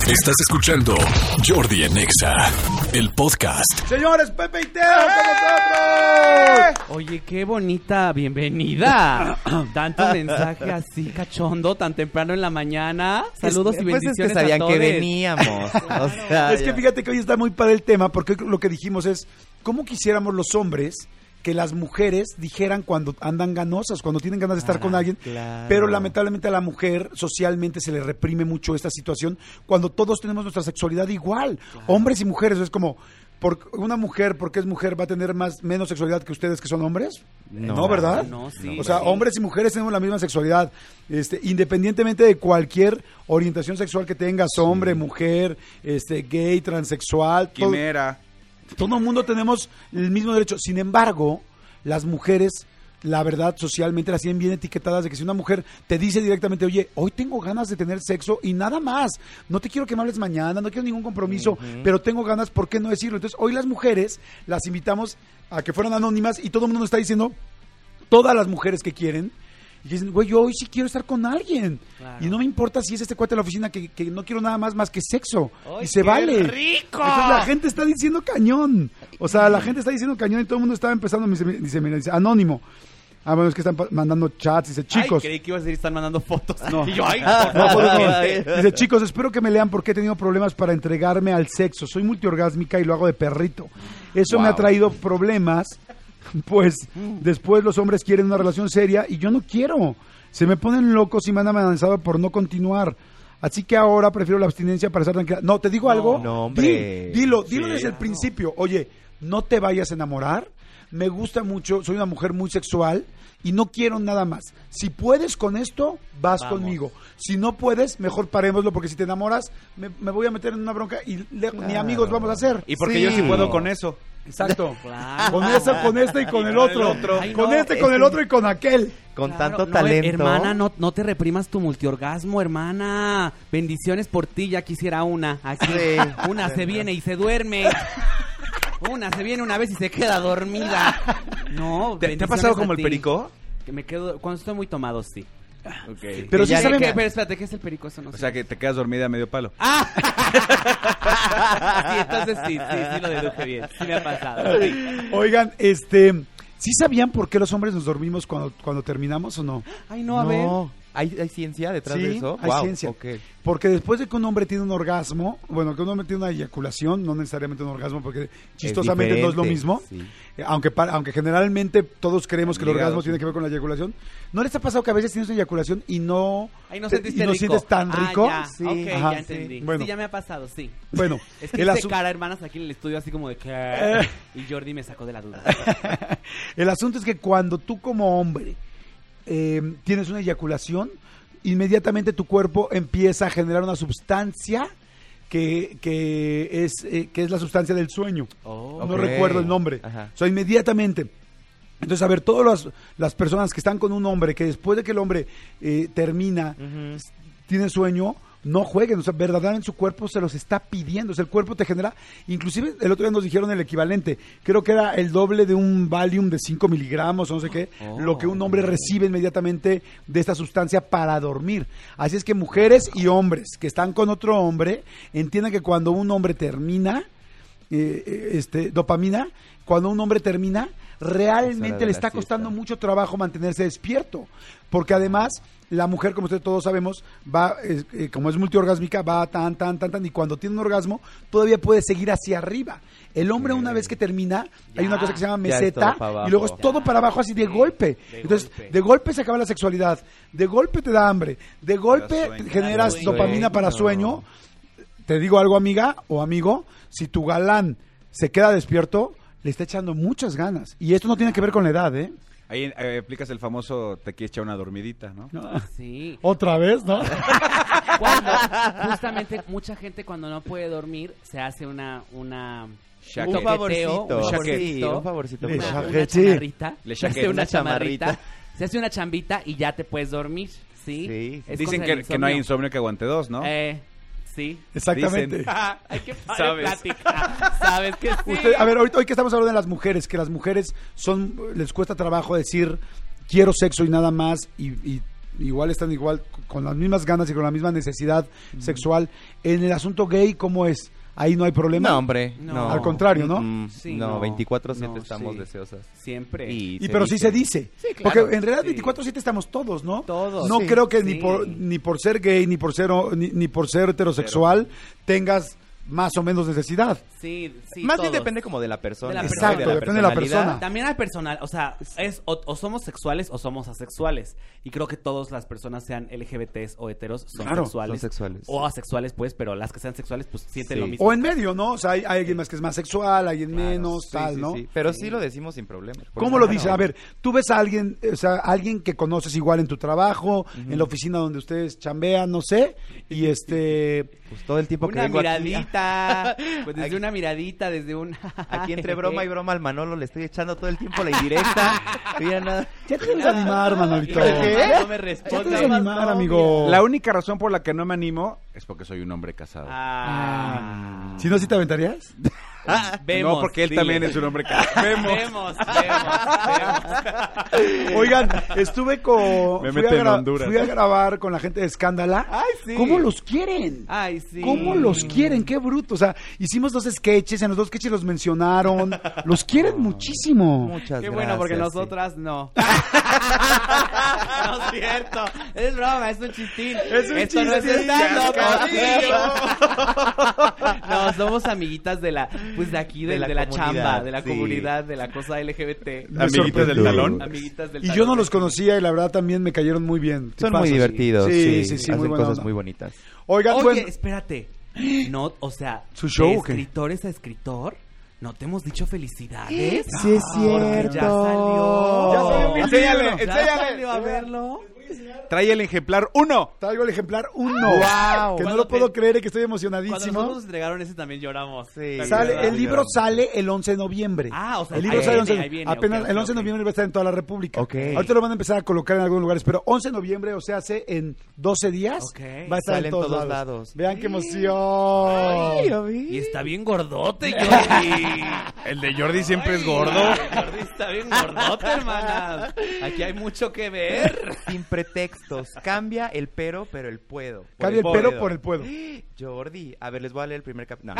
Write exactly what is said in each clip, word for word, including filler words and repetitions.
Estás escuchando Jordi en Exa, el podcast. Señores, Pepe y Teo con nosotros. Oye, qué bonita bienvenida. Tanto mensaje así cachondo tan temprano en la mañana. Saludos es, y pues bendiciones es que sabían a todos. que veníamos. O sea, Es que fíjate que hoy está muy padre el tema, porque lo que dijimos es cómo quisiéramos los hombres que las mujeres dijeran cuando andan ganosas, cuando tienen ganas de estar Ah, con alguien, claro. pero lamentablemente a la mujer socialmente se le reprime mucho esta situación cuando todos tenemos nuestra sexualidad igual, claro. Hombres y mujeres. Es como, por una mujer, porque es mujer, va a tener más menos sexualidad que ustedes que son hombres. No, no, ¿verdad? No, sí, o sea, sí. Hombres y mujeres tenemos la misma sexualidad, este, independientemente de cualquier orientación sexual que tengas, hombre, mujer, este, gay, transexual, todo. Quimera. Todo el mundo tenemos el mismo derecho. Sin embargo, las mujeres, la verdad, socialmente las tienen bien etiquetadas de que si una mujer te dice directamente, oye, hoy tengo ganas de tener sexo y nada más, no te quiero que me hables mañana, no quiero ningún compromiso, uh-huh. pero tengo ganas, ¿por qué no decirlo? Entonces, hoy las mujeres las invitamos a que fueran anónimas y todo el mundo nos está diciendo, todas las mujeres que quieren, y dicen, güey, yo hoy sí quiero estar con alguien. Claro. Y no me importa si es este cuate de la oficina que, que no quiero nada más más que sexo. ¡Ay, y se qué vale. rico! Entonces la gente está diciendo cañón. O sea, la gente está diciendo cañón y todo el mundo está empezando, dice, dice, mira, dice anónimo. Ah, bueno, es que están mandando chats, dice, chicos. Ay, creí que ibas a decir, están mandando fotos. No. Y yo, ay, no, no, no. Dice, chicos, espero que me lean porque he tenido problemas para entregarme al sexo. Soy multiorgásmica y lo hago de perrito. Eso wow. me ha traído problemas, pues después los hombres quieren una relación seria y yo no quiero. Se me ponen locos y me han amenazado por no continuar. Así que ahora prefiero la abstinencia para estar tranquila. No, ¿te digo no, algo? No, hombre. Di, dilo, dilo sí, desde el no. principio. Oye, no te vayas a enamorar. Me gusta mucho, soy una mujer muy sexual y no quiero nada más. Si puedes con esto, vas Vamos. conmigo. Si no puedes, mejor parémoslo, porque si te enamoras, me, me voy a meter en una bronca y le, claro. ni amigos vamos a hacer. Y porque sí. yo sí puedo con eso. Exacto. Claro. Con eso, con este y con, y el, con otro. el otro. Ay, con no, este, con el otro y con aquel. Con claro, tanto no, talento. Hermana, no, no te reprimas tu multiorgasmo, hermana. Bendiciones por ti, ya quisiera una. Aquí. Sí. Una se viene y se duerme. Una se viene una vez y se queda dormida. No, ¿Te, ¿te ha pasado como el perico? Que me quedo, cuando estoy muy tomado, sí. Okay. Pero sí saben que, pero espérate, ¿qué es el perico? Eso no sé. O sea, que te quedas dormida a medio palo. ¡Ah! Sí, entonces sí, sí, sí lo deduje bien. Sí me ha pasado. Sí. Oigan, este, ¿sí sabían por qué los hombres nos dormimos cuando, cuando terminamos o no? Ay, no, a no. ver. ¿Hay, ¿Hay ciencia detrás sí, de eso? hay wow, ciencia. Okay. Porque después de que un hombre tiene un orgasmo, bueno, que un hombre tiene una eyaculación, no necesariamente un orgasmo, porque chistosamente no es lo mismo, sí. aunque para, aunque generalmente todos creemos que el orgasmo tiene que ver con la eyaculación. ¿No les ha pasado que a veces tienes una eyaculación y no, Ay, no, te, y no rico. sientes tan rico? Ah, ya. Sí. Ok, Ajá. ya entendí. Sí. Bueno. Sí, ya me ha pasado, sí. Bueno. Es que hice cara, hermanas, aquí en el estudio así como de que... Y Jordi me sacó de la duda. El asunto es que cuando tú como hombre eh, tienes una eyaculación, inmediatamente tu cuerpo empieza a generar una sustancia que, que, es, eh, que es la sustancia del sueño. Oh, no okay. recuerdo el nombre. Ajá. O sea, inmediatamente. Entonces, a ver, todas las, las personas que están con un hombre, que después de que el hombre eh, termina, uh-huh. tiene sueño, no jueguen, o sea, verdaderamente su cuerpo se los está pidiendo, o sea, el cuerpo te genera, inclusive el otro día nos dijeron el equivalente, creo que era el doble de un Valium de cinco miligramos o no sé qué, oh, lo que un hombre recibe inmediatamente de esta sustancia para dormir. Así es que mujeres y hombres que están con otro hombre, entiendan que cuando un hombre termina, eh, este, dopamina, cuando un hombre termina, realmente le está costando mucho trabajo mantenerse despierto, porque además la mujer, como ustedes todos sabemos, va, eh, eh, como es multiorgásmica, va tan, tan, tan, tan, y cuando tiene un orgasmo, todavía puede seguir hacia arriba. El hombre, una vez que termina, ya, hay una cosa que se llama meseta, y luego es todo para abajo, así de golpe. De Entonces, golpe. de golpe se acaba la sexualidad, de golpe te da hambre, de golpe generas sueño. dopamina para sueño. Te digo algo, amiga o amigo, si tu galán se queda despierto, le está echando muchas ganas. Y esto no tiene que ver con la edad, ¿eh? Ahí eh, aplicas el famoso te quieres echar una dormidita, ¿no? no. Sí. Otra vez, ¿no? Cuando, justamente, mucha gente cuando no puede dormir se hace una... una un favorcito. Un favorcito. Sí, un favorcito. Una, una, una chamarrita. Le se hace una chamarrita. Se hace una chambita y ya te puedes dormir. Sí. sí. Dicen que, que no hay insomnio que aguante dos, ¿no? Eh... Sí. Exactamente. Ay, qué padre plática. Sabes que sí. Usted, a ver, ahorita, hoy que estamos hablando de las mujeres, que las mujeres son, les cuesta trabajo decir quiero sexo y nada más, y, y igual están igual con las mismas ganas y con la misma necesidad mm. sexual. En el asunto gay, ¿cómo es? Ahí no hay problema. No, hombre, no. no. Al contrario, ¿no? Mm, sí, no, no, veinticuatro siete no, estamos sí. deseosas. Siempre. Y, y pero dice. sí se dice. Sí, claro. Porque en realidad Sí. veinticuatro siete estamos todos, ¿no? Todos. No Sí. creo que Sí. ni por ni por ser gay, ni por ser o- ni, ni por ser heterosexual tengas más o menos necesidad. Sí, sí, Más bien todos. depende como de la persona. De la ¿no? Exacto, persona. depende de la personalidad. persona. También hay personal, o sea, es o, o somos sexuales o somos asexuales. Y creo que todas las personas, sean L G B Ts o heteros, son Claro, sexuales. son sexuales. O asexuales, pues, pero las que sean sexuales, pues sienten Sí. lo mismo. O en medio, ¿no? O sea, hay, hay alguien más que es más sexual, alguien Claro, menos, Sí, tal, sí, ¿no? sí. Pero sí lo decimos sin problemas. ¿Cómo lo dice? A ver, tú ves a alguien, o sea, alguien que conoces igual en tu trabajo, Ujú. en la oficina donde ustedes chambean, no sé, y este... Pues todo el tiempo que Una vengo aquí- miradita, pues desde Aquí- una miradita, desde un... Aquí entre broma y broma al Manolo le estoy echando todo el tiempo la indirecta. Mira, nada. Ya te debes animar, Manolito. ¿Qué? No me Ya te responde. debes animar, amigo. La única razón por la que no me animo es porque soy un hombre casado. Ah. Si no, ¿sí te aventarías? Vemos, no, porque él dile. también es un hombre casado. Vemos. Vemos, vemos, vemos. Oigan, estuve con... Me fui, mete a en gra- Honduras. fui a grabar con la gente de Escándala. Ay, sí. ¿Cómo los quieren? Ay, sí. ¿Cómo los quieren? Qué bruto. O sea, hicimos dos sketches, en los dos sketches los mencionaron. Los quieren muchísimo. Muchas Qué gracias. bueno, porque sí. nosotras no. No es cierto. Es broma, es un chistín. Es un Esto no es chistín, stand-up, cascarillo. No, somos amiguitas de la, pues de aquí, de, De la de la comunidad, chamba, de la sí. comunidad, de la cosa L G B T. Me Amiguitas del sorprendió. talón. Amiguitas del Y yo talón. no los conocía y la verdad también me cayeron muy bien. Son Tipazos. muy divertidos. Sí, Sí, sí, sí, Hacen muy buena cosas onda. muy bonitas. Oigan, Oye, bueno, espérate. No, o sea, ¿Su show de o qué? escritores a escritor, ¿no te hemos dicho felicidades? Sí es Porque ya salió. Ya salió mi Enséñale, libro. ¿Ya enséñale. salió a verlo? Trae el ejemplar uno. traigo el ejemplar uno. ¡Wow! Que no Cuando lo puedo te- creer y que estoy Cuando emocionadísimo. nosotros nos entregaron ese también lloramos. Sí. Sale, ¿verdad? el libro sale el once de noviembre. Ah, o sea, el libro ahí sale el viene, once ahí viene, apenas ok, el once de ok. noviembre va a estar en toda la República. Ok. Ahorita lo van a empezar a colocar en algunos lugares, pero once de noviembre, o sea, hace en doce días, Ok. va a estar Sale en en todos, todos lados. lados. Vean qué emoción. Y está bien gordote, Jordi. El de Jordi siempre es Ay, gordo. Jordi está bien gordote, hermanas. Aquí hay mucho que ver. Sin pretextos. Cambia el pero, pero el puedo. Por Cambia el puedo. pero por el puedo. Jordi, a ver, les voy a leer el primer capítulo. No.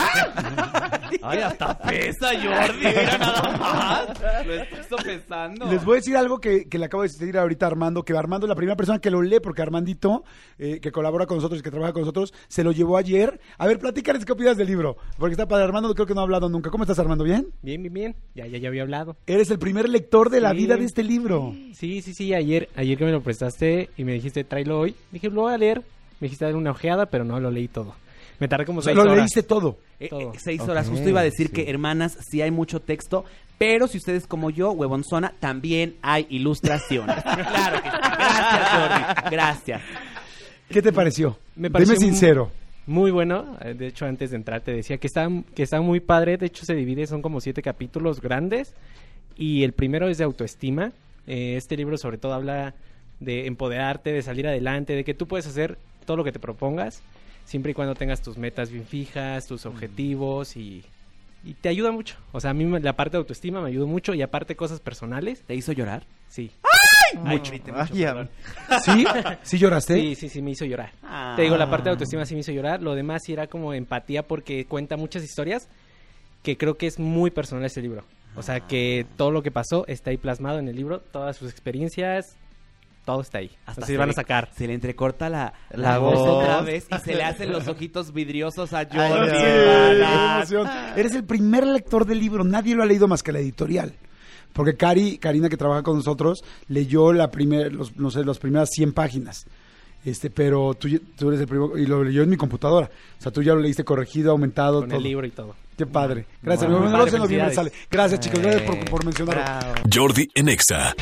Ay, hasta pesa, Jordi. Mira nada más. Lo estoy sopesando. Les voy a decir algo que, que le acabo de decir ahorita a Armando, que Armando es la primera persona que lo lee, porque Armandito, eh, que colabora con nosotros y que trabaja con nosotros, se lo llevó ayer. A ver, platícales qué opinas del libro, porque está padre. Armando creo que no ha hablado nunca. ¿Cómo estás, Armando? ¿Bien? Bien, bien, bien. Ya, ya, ya había hablado. Eres el primer lector de la Sí. vida de este libro. Sí, sí, sí. Ayer, ayer que me lo prestaste y me dijiste tráelo hoy, dije lo voy a leer. Me dijiste dar una ojeada, pero no lo leí todo. Me tardé como O sea, seis lo horas. leíste todo. Eh, Todo. eh, seis horas. Ok, Justo iba a decir sí. que, hermanas, sí hay mucho texto, pero si ustedes como yo, huevonzona, también hay ilustraciones. Claro que sí. Gracias, Jordi. Gracias. ¿Qué te pareció? Me pareció Dime sincero. Muy bueno. Eh, De hecho, antes de entrar te decía que está, que está muy padre. De hecho, se divide, son como siete capítulos grandes. Y el primero es de autoestima. Eh, este libro sobre todo habla de empoderarte, de salir adelante, de que tú puedes hacer todo lo que te propongas, siempre y cuando tengas tus metas bien fijas, tus objetivos y, y te ayuda mucho. O sea, a mí me- la parte de autoestima me ayudó mucho y aparte cosas personales, ¿Te hizo llorar? sí. Ay, Mucho. grité mucho, Ay, ya. perdón. ¿Sí? ¿Sí lloraste? Sí, sí, sí, me hizo llorar. Ah. Te digo, la parte de autoestima sí me hizo llorar. Lo demás sí era como empatía porque cuenta muchas historias que creo que es muy personal ese libro. O sea, que todo lo que pasó está ahí plasmado en el libro, todas sus experiencias, todo está ahí. Hasta Hasta se se van le- a sacar. Se le entrecorta la, La la voz voz. otra vez y se le hacen los ojitos vidriosos a Ay, Jordi. sí, hermanas. qué emoción. Eres el primer lector del libro, nadie lo ha leído más que la editorial. Porque Cari, Karina, que trabaja con nosotros, leyó la primer, los, no sé, las primeras cien páginas. Este, pero tú, tú eres el primero, y lo leyó en mi computadora. O sea, tú ya lo leíste corregido, aumentado, Con todo. el libro y todo. Qué padre. Gracias. Wow. El Padre, once de noviembre sale. felicidades. Gracias, chicos. Gracias por, Eh, por mencionarlo. bravo. Jordi en Exa.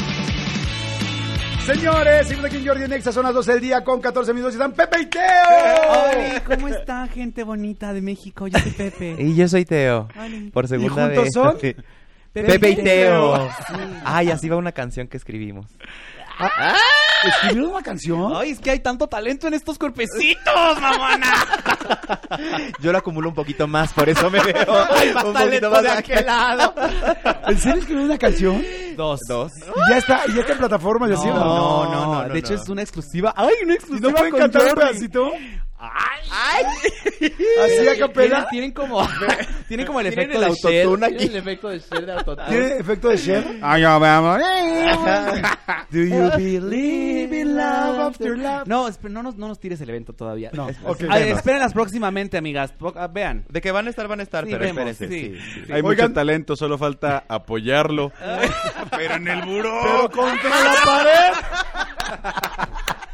Señores, seguimos aquí en Jordi en Exa, son las doce del día con catorce minutos y están Pepe y Teo. Hola, ¿cómo está, gente bonita de México? Yo soy Pepe. Y yo soy Teo. Hola. Por segunda juntos vez. son? Sí. Pepe Pepe, y y Teo. Ay, así va una canción que escribimos. ¿Escribieron una canción? Ay, es que hay tanto talento en estos cuerpecitos, mamona. Yo lo acumulo un poquito más, por eso me veo Hay más un talento poquito más de aquel lado. ¿En serio escribieron una canción? Dos. Dos. Y ya está, y ya está en plataforma, y así, No, ¿no? no, No, no, no, De hecho, no. es una exclusiva. ¡Ay, una ¿Y exclusiva! no pueden con cantar un Jordi! pedacito? ¡Ay! Así a capela. Tienen, tienen como, tienen como el Tienen efecto el de Cher. autotune aquí. Tienen el efecto de Cher de autotune. ¿Tiene efecto de Cher? Ay, ya veamos. Do you believe in love after love? No, esp- no, nos, no nos tires el evento todavía. No, Es- ok. Ay, espérenlas próximamente, amigas. Po- ah, Vean. De que van a estar, van a estar, Sí, pero vemos, espérense. sí. Sí, sí. Hay Oigan. mucho talento, solo falta apoyarlo. Pero en el buró. Pero contra la pared.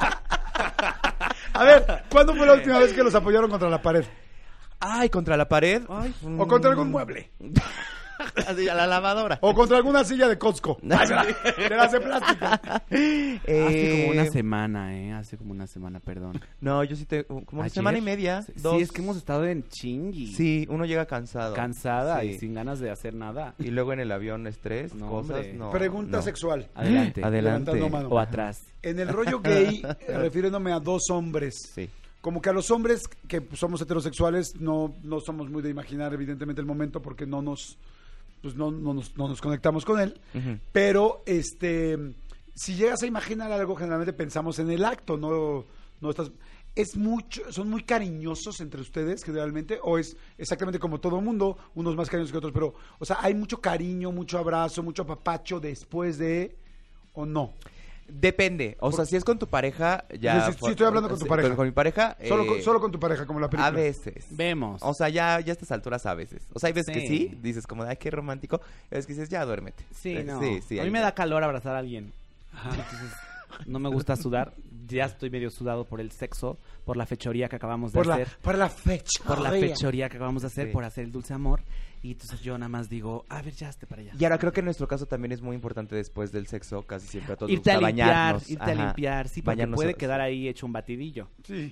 A ver, ¿cuándo fue la última vez que los apoyaron contra la pared? Ay, contra la pared. O contra algún mueble. Así, a la lavadora. O contra alguna silla de Costco. De las de plástico. Hace Eh, como una semana, ¿eh? Hace como una semana, perdón. No, yo sí te... Como una ¿Ayer? semana y media. Sí, dos. sí, es que hemos estado en chingui. Sí, uno llega cansado. Cansada Sí. y sin ganas de hacer nada. Y luego en el avión estrés, No, cosas, hombre. no. Pregunta no. sexual. Adelante. Adelante. Levantando mano. O atrás. En el rollo gay, refiriéndome a dos hombres. Sí. Como que a los hombres que pues, somos heterosexuales no, no somos muy de imaginar evidentemente el momento porque no nos pues no, no, nos, no nos conectamos con él. Ujú. Pero este si llegas a imaginar algo, generalmente pensamos en el acto, no, no estás. Es mucho, son muy cariñosos entre ustedes generalmente, o es exactamente como todo mundo, unos más cariñosos que otros, pero, o sea, hay mucho cariño, mucho abrazo, mucho apapacho después de, o no. Depende. O sea, si es con tu pareja, ya. Sí, sí, sí, estoy hablando con tu Sí, pareja. Con, con mi pareja. Solo, eh, con, solo con tu pareja, como la película. A veces. Vemos. O sea, ya, ya a estas alturas a veces. O sea, hay veces Sí. que sí, dices como, ay, qué romántico. Es que dices, ya duérmete. Sí, Eh, no. Sí, sí. a mí ahí me no. da calor abrazar a alguien. Entonces, no me gusta sudar. Ya estoy medio sudado por el sexo, por la fechoría que acabamos de Por la, hacer. por la fecha. Por la fechoría que acabamos de hacer, Sí. por hacer el dulce amor. Y entonces yo nada más digo, a ver, ya esté para allá. Y ahora creo que en nuestro caso también es muy importante después del sexo, casi siempre a todos Irte nos a gusta limpiar, bañarnos. irte Ajá. a limpiar, sí, porque Bañarnos puede a- quedar ahí hecho un batidillo. Sí.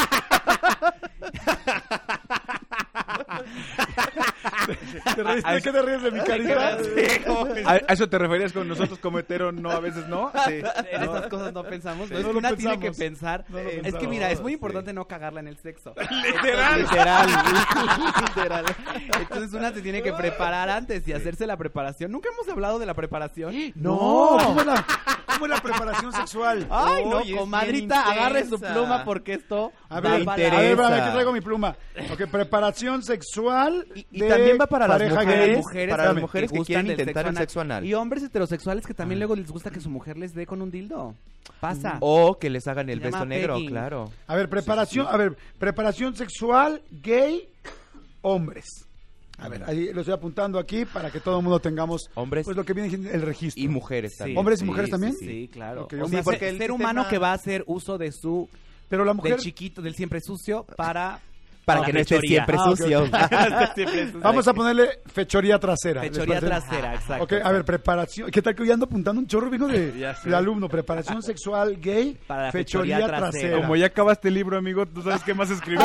¿Te ríes? ¿De qué te ríes de mi carita? ¿A, a eso te referías con nosotros como hetero? No, a veces no. Sí. En estas cosas no pensamos. No, No es que lo una tiene pensamos. que pensar. No lo es que pensamos. mira, es muy importante no cagarla en el sexo. Literal. Literal. Literal. Entonces una se tiene que preparar antes y hacerse la preparación. Nunca hemos hablado de la preparación. No, ¿cómo es la, cómo es la preparación sexual? Ay, no, Oye, es comadrita, bien agarre su intensa. pluma porque esto A da ver, para- a ver, interesa. espérame, que traigo mi pluma. Ok, preparación sexual Y, y de también va para las pareja mujeres, gay. mujeres, para las Espérame. mujeres que, gustan quieren del intentar sexo el sexo anal. Y hombres heterosexuales que también luego les gusta que su mujer les dé con un dildo. Pasa. O que les hagan el Se beso llama negro, pegging. claro. A ver, preparación, a ver, preparación sexual gay hombres. A ver, ahí lo estoy apuntando aquí para que todo el mundo tengamos Hombres pues lo que viene siendo el registro. y mujeres Sí. también. ¿Hombres y mujeres también? Sí, claro. Ok, o sí, sea, porque ser, el ser sistema- humano que va a hacer uso de su Pero la mujer del chiquito, del siempre sucio para Para la que no esté fechoría. siempre Ah, ok, sucio. ok. Vamos a ponerle fechoría trasera. ¿les Fechoría parece? trasera, exacto. Ok, a ver, preparación. ¿Qué tal que hoy ando apuntando un chorro, viejo, de, Ya sé. de alumno? Preparación sexual gay, Para la fechoría, fechoría trasera. trasera. Como ya acabaste el libro, amigo, ¿tú sabes qué más escribir?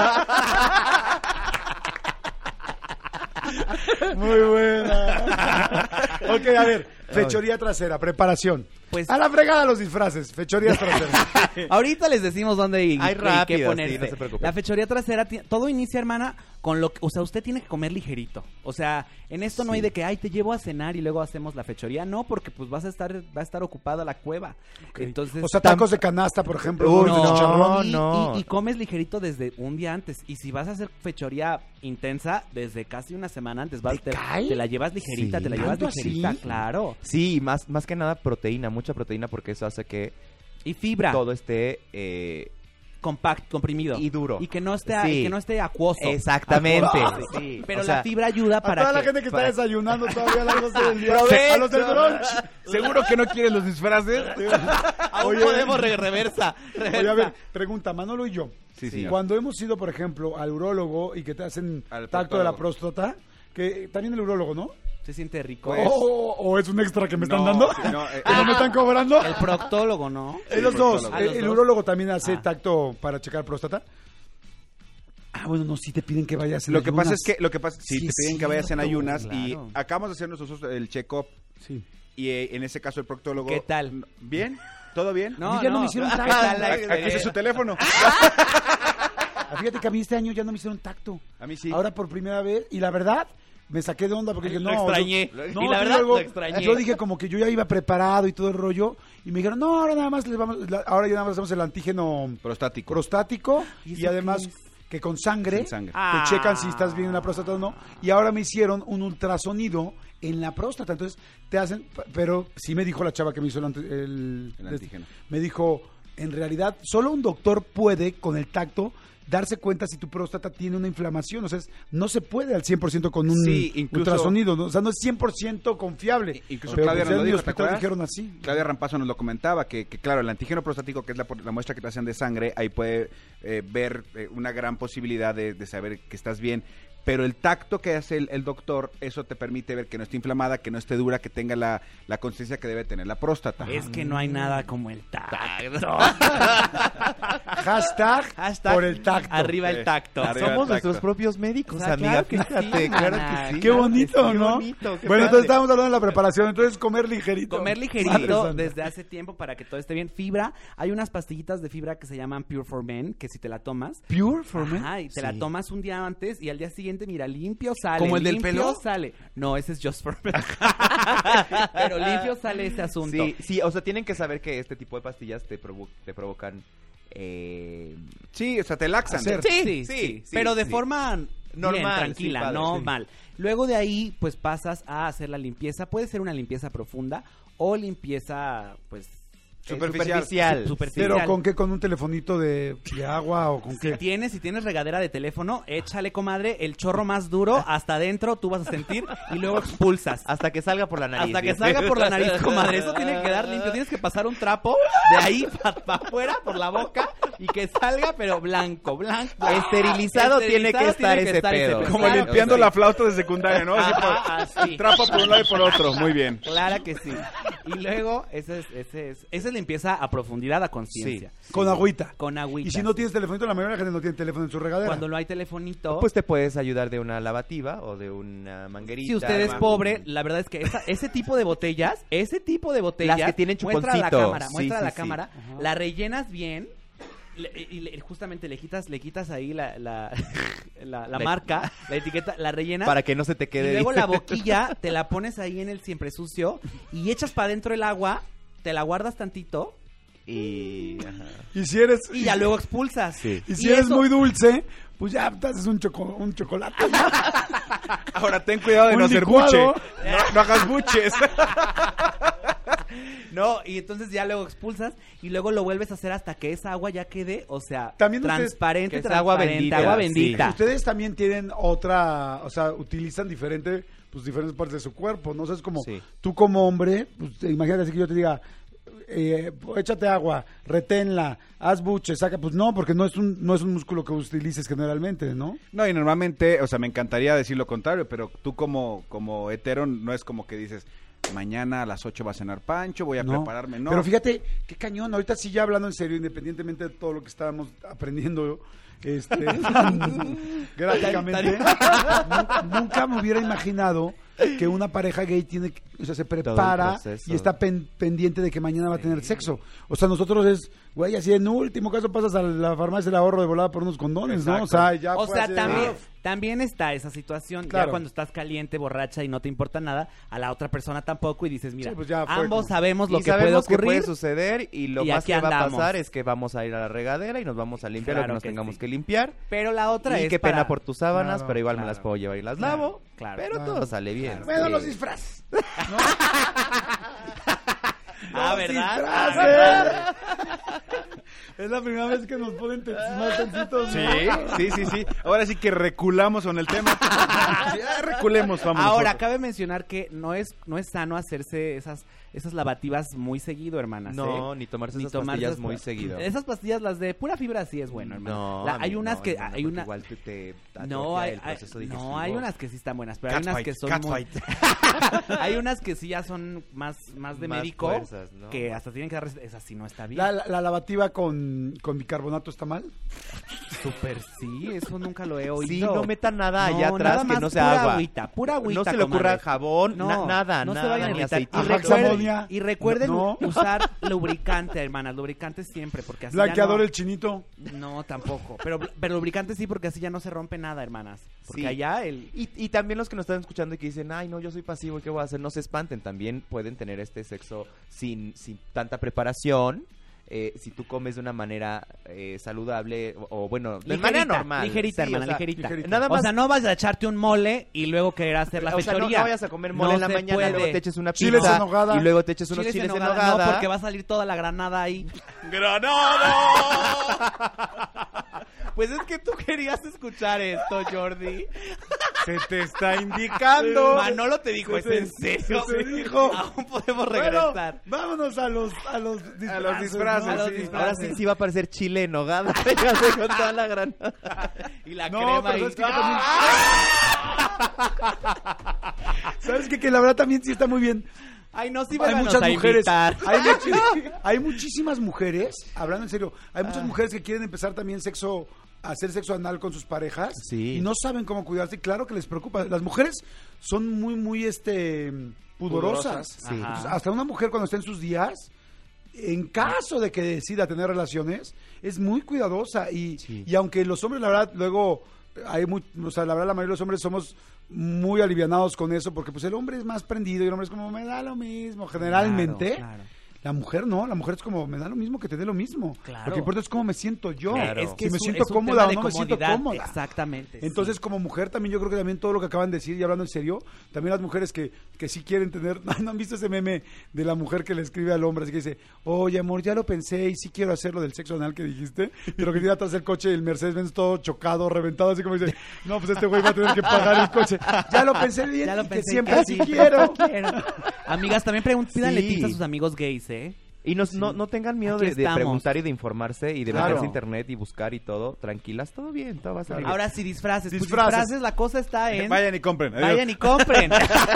Muy buena. Ok, a ver, fechoría trasera, preparación. Pues- a la fregada los disfraces, fechorías traseras. Ahorita les decimos dónde y, Ay, y rápido, qué sí, ponerse. no se preocupen. La fechoría trasera, ti- todo inicia, hermana, con lo que, o sea, usted tiene que comer ligerito. O sea, en esto no hay de que, ay, te llevo a cenar y luego hacemos la fechoría. No, porque pues vas a estar, va a estar ocupada la cueva. Entonces, O sea, tacos de canasta, por ejemplo. Uy, unos de no. chicharrón. y, no. y- y comes ligerito desde un día antes. Y si vas a hacer fechoría intensa, desde casi una semana antes, vas, ¿Te te, cae? te la llevas ligerita, Sí. te la llevas ¿Tanto así? ligerita, claro. Sí, más, más que nada proteína, mucha proteína porque eso hace que Y fibra, todo esté eh, compact, comprimido. y duro. Y que no esté, Sí. y que no esté acuoso. Exactamente. Acuoso. Sí. Pero O sea, la fibra ayuda A para toda la que- gente que está para- desayunando todavía a las doce del día. ¡Provecho! A los del brunch. ¿Seguro que no quieres los disfraces? Aún Oye. podemos re- reversa. Oye, a ver, pregunta, Manolo y yo. Sí, sí. Cuando hemos ido, por ejemplo, al urólogo y que te hacen Al tacto de la proctólogo. próstata, que también el urólogo, ¿no? Se siente rico. Pues- o, o es un extra que me están No, dando. sí, no, eh, ¿Que no me están cobrando? El proctólogo, ¿no? Eh, los el dos. proctólogo. Ah, El, los el dos. urólogo también hace Ah. tacto para checar próstata. Ah, bueno, no, sí te piden que vayas en Lo que pasa ayunas. es que, lo que pasa, sí, Sí, te es piden que vayas en cierto, ayunas y claro. acabamos de hacer nosotros el check-up Sí. y eh, en ese caso el proctólogo. ¿Qué tal? ¿Bien? ¿Todo bien? No, A mí ya no me hicieron ¿Qué tacto. tal la Aquí está experiencia? su teléfono. Ah, fíjate que a mí este año ya no me hicieron tacto. A mí sí. Ahora por primera vez. Y la verdad, me saqué de onda porque dije, Lo no. extrañé. Yo, Y no, la te verdad, digo, lo extrañé. Yo dije como que yo ya iba preparado y todo el rollo. Y me dijeron, no, ahora nada más les vamos, la- ahora ya nada más hacemos el antígeno Prostático. prostático. ¿Y Y, eso además qué es? que con sangre, Sin sangre. Ah. te checan si estás bien en la próstata o no. Y ahora me hicieron un ultrasonido en la próstata. Entonces te hacen, pero sí me dijo la chava que me hizo el, ante- el- El antígeno. me dijo, en realidad, solo un doctor puede, con el tacto, darse cuenta si tu próstata tiene una inflamación. O sea, es- no se puede al cien por ciento con un Sí, incluso- ultrasonido, ¿no? O sea, no es cien por ciento confiable. Incluso Pero Claudia pues, nos lo en mi dijo, ¿te hospital acuerdas? dijeron así. Claudia Rampazo nos lo comentaba, que, que claro, el antígeno prostático, que es la, la muestra que te hacen de sangre, ahí puede eh, ver eh, una gran posibilidad de, de saber que estás bien. Pero el tacto que hace el, el doctor, eso te permite ver que no esté inflamada, que no esté dura, que tenga la, la consistencia que debe tener la próstata. Es que no hay nada como el tacto. Hashtag, Hashtag por el tacto. Arriba el tacto. Arriba. Somos Tacto. nuestros propios médicos, O sea, amiga. claro que Fíjate, sí, claro mana. que sí. Qué claro que bonito, sí, ¿no? bonito, qué Bueno, entonces padre. estábamos hablando de la preparación. Entonces, comer ligerito. Comer Madre ligerito santa. desde hace tiempo para que todo esté bien. Fibra, hay unas pastillitas de fibra que se llaman Pure for Men, que si te la tomas, Pure for me. ajá, y te Sí. la tomas un día antes y al día siguiente, mira, limpio sale. ¿Como el del limpio pelo? sale. No, ese es Just for Men. Pero limpio sale ese asunto. Sí, sí, o sea, tienen que saber que este tipo de pastillas te, provo- te provocan... Eh, Sí, o sea, te laxan. Hacer. Sí, sí, Sí, sí, sí, pero de sí. forma normal, Normal, tranquila, sí, padre, no sí. mal. Luego de ahí, pues pasas a hacer la limpieza. Puede ser una limpieza profunda o limpieza, pues, Superficial. superficial. superficial. Pero con qué, con un telefonito de, de agua o con Si qué. tienes, si tienes regadera de teléfono, échale, comadre, el chorro más duro hasta adentro, tú vas a sentir y luego expulsas. Hasta que salga por la nariz. Hasta que dice. salga por la nariz, comadre. Eso tiene que quedar limpio. Tienes que pasar un trapo de ahí para afuera, por la boca, y que salga, pero blanco, blanco. Esterilizado tiene que estar ese pedo. Como Claro limpiando que la sí. flauta de secundaria, ¿no? Así Ajá, por, así. trapo por un lado y por otro. Muy bien. Claro que sí. Y luego, ese es, ese es, esa es limpieza a profundidad, a conciencia. Con agüita. Con agüita. Y si no tienes telefonito, la mayoría de la gente no tiene teléfono en su regadera. Cuando no hay telefonito. Pues te puedes ayudar de una lavativa o de una manguerita. si usted es ¿no? pobre, la verdad es que esa- ese tipo de botellas, ese tipo de botellas, Las que tienen muestra a la chuponcito. cámara, Sí, muestra a sí, la sí. cámara, Ajá. la rellenas bien le- y le- justamente le quitas, le quitas ahí la, la, la, la Le- marca, la etiqueta, la rellenas. Para que no se te y quede. luego dice. la boquilla te la pones ahí en el siempre sucio y echas para adentro el agua, te la guardas tantito Y... ajá. Y si eres. y ya luego expulsas. Sí. Y si Y eres eso- muy dulce, pues ya te haces un, choco, un chocolate. Ahora ten cuidado de Un no hacer licuado. buche. No, no hagas buches. No, y entonces ya luego expulsas y luego lo vuelves a hacer hasta que esa agua ya quede, o sea, También ustedes- transparente, que es agua transparente, bendita, agua sí. bendita. Ustedes también tienen otra, o sea, utilizan diferente, pues diferentes partes de su cuerpo, ¿no? O sea, es como, Sí. tú como hombre, pues imagínate así que yo te diga, eh, échate agua, reténla, haz buche, saca, pues no, porque no es un, no es un músculo que utilices generalmente, ¿no? No, y normalmente, o sea, me encantaría decir lo contrario, pero tú como, como hetero no es como que dices, mañana a las ocho va a cenar Pancho, voy a No. prepararme, no. Pero fíjate, qué cañón, ahorita sí ya hablando en serio, independientemente de todo lo que estábamos aprendiendo, este, gráficamente, nunca, nunca me hubiera imaginado que una pareja gay tiene, que- o sea, se prepara proceso. y está pen- pendiente de que mañana va a tener sexo. O sea, nosotros es, güey, así en último caso pasas a la farmacia del ahorro de volada por unos condones, ¿no? O sea, ya O fue sea, así de, también, "Uf". también está esa situación, Claro. ya cuando estás caliente, borracha y no te importa nada, a la otra persona tampoco y dices, mira, Sí, pues ya fue ambos como- sabemos lo Y que puede sabemos que ocurrir. puede suceder y lo y más aquí que va a andamos. pasar es que vamos a ir a la regadera y nos vamos a limpiar lo Claro que nos que tengamos sí. que limpiar. Pero la otra Y es qué para- pena por tus sábanas, Claro, pero igual me claro. las puedo llevar y las Claro, lavo. claro. Pero Claro. todo sale bien. Bueno, Sí. los disfraces. Ah, Los ¿verdad? disfraces. Es la primera vez que nos ponen te- más tensitos, Sí, ¿no? sí, sí, sí. Ahora sí que reculamos con el tema. Sí, ah, reculemos, vamos. Ahora, nosotros. cabe mencionar que no es no es sano hacerse esas esas lavativas muy seguido, hermanas. No, ¿eh? ni tomarse Ni esas tomarse pastillas esas muy pa- seguido. Esas pastillas, las de pura fibra, sí es bueno, hermano. No, La- a hay mí unas no, que hermana, hay porque una igual te, te no atrofia hay, el hay- proceso no digestivo. hay unas que sí están buenas, pero hay unas Catfight, que son muy, catfight. hay unas que sí ya son más más de Más médico fuerzas, ¿no? que hasta tienen que dar esas sí no está bien. La, la, la lavativa con con, con bicarbonato está mal? Súper sí, eso nunca lo he oído. Sí, no metan nada allá No, atrás nada que más no sea pura agua. agüita, pura agüita, No se le ocurra comadre. jabón, No, na- nada, no se nada, vayan a ni irritar. Y aceite. Ajax recuerden, amonia. y recuerden No. usar lubricante, hermanas, lubricante siempre, porque así Blanqueador ya el chinito. no... No, tampoco, pero, pero lubricante sí, porque así ya no se rompe nada, hermanas. Porque Sí. allá el... Y, y también los que nos están escuchando y que dicen, ay, no, yo soy pasivo, ¿qué voy a hacer? No se espanten, también pueden tener este sexo sin, sin tanta preparación. Eh, si tú comes de una manera eh, saludable o, o, bueno, de Ligerita, manera normal. ligerita, Sí, hermana, o sea, ligerita. ligerita. Nada O más, sea, no vayas a echarte un mole y luego querer hacer la o sea, no, fechoría. no vayas a comer mole No en la se mañana, puede. luego te eches una Chiles pizza en nogada. y luego te eches unos Chiles, chiles, en en nogada, nogada. no, porque va a salir toda la granada ahí. Pues es que tú querías escuchar esto, Jordi. Se te está indicando. Manolo te dijo, ¿es en serio? se te dijo. Aún podemos Bueno, regresar. vámonos a los a los disfraces. A los disfraces, ¿no? A los sí. disfraces. Ahora sí, sí va a parecer chile en nogada. Ya sé, con toda la granada. Y la No, crema pero ahí. es que también... ¿Sabes qué? Que la verdad también sí está muy bien. Ay, no, sí, Hay vámonos muchas a mujeres, invitar. hay, muchi- hay muchísimas mujeres, hablando en serio, hay muchas Ah. mujeres que quieren empezar también sexo, hacer sexo anal con sus parejas Sí. y no saben cómo cuidarse, y claro que les preocupa. Las mujeres son muy, muy, este, pudorosas. Pudorosas, sí. Entonces, hasta una mujer cuando está en sus días, en caso de que decida tener relaciones, es muy cuidadosa y, Sí. y aunque los hombres, la verdad, luego, hay muy, o sea, la verdad, la mayoría de los hombres somos muy alivianados con eso, porque pues el hombre es más prendido y el hombre es como, me da lo mismo, generalmente. Claro, claro. La mujer no, la mujer es como, me da lo mismo que te dé lo mismo. Claro. Lo que importa es cómo me siento yo. Claro. Es que si me es un- siento es un cómoda tema o de no me siento comodidad, cómoda. Exactamente. Entonces, sí. como mujer, también yo creo que también todo lo que acaban de decir, y hablando en serio, también las mujeres que, que sí quieren tener, ¿no han visto ese meme de la mujer que le escribe al hombre? Así que dice, oye, amor, ya lo pensé y sí quiero hacer lo del sexo anal que dijiste, pero que tiene atrás el coche, el Mercedes-Benz todo chocado, reventado, así como dice, no, pues este güey va a tener que pagar el coche. Ya lo pensé bien, Ya lo y que pensé siempre que sí sí. quiero. Amigas, también pregun- pídanle Sí. tips a sus amigos gays, ¿eh? Y nos- no, no tengan miedo Aquí de, de estamos. preguntar y de informarse y de Claro. meterse a internet y buscar y todo. Tranquilas, todo bien, todo va a salir bien. Ahora sí, disfraces. Pues Disfraces. disfraces, la cosa está en... Vayan y compren. Adiós. Vayan y compren.